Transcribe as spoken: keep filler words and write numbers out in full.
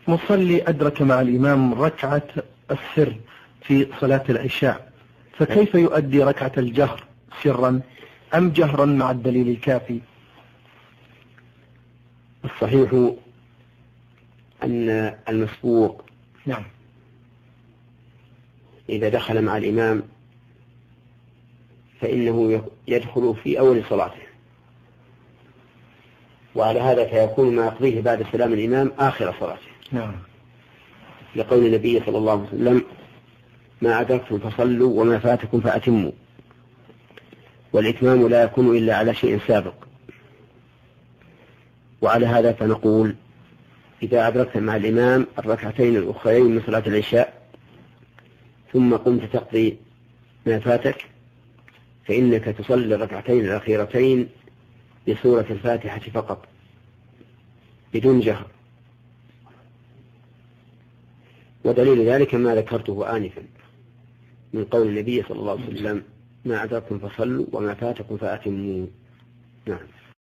مصلي أدرك مع الإمام ركعة السر في صلاة العشاء، فكيف يؤدي ركعة الجهر سرا أم جهرا مع الدليل الكافي؟ الصحيح أن المسبوق نعم إذا دخل مع الإمام فإنه يدخل في أول صلاته، وعلى هذا فيكون ما يقضيه بعد سلام الإمام آخر صلاته. نعم. لقول النبي صلى الله عليه وسلم: ما أدركتم فصلوا وما فاتكم فأتموا. والإتمام لا يكون إلا على شيء سابق. وعلى هذا فنقول: إذا أدركت مع الإمام الركعتين الأخرين من صلاة العشاء ثم قمت تقضي ما فاتك، فإنك تصلي الركعتين الأخيرتين بسورة الفاتحة فقط بدون جهر. ودليل ذلك ما ذكرته آنفا من قول النبي صلى الله عليه وسلم: ما أدركتم فصلوا وما فاتكم فأتموا. نعم.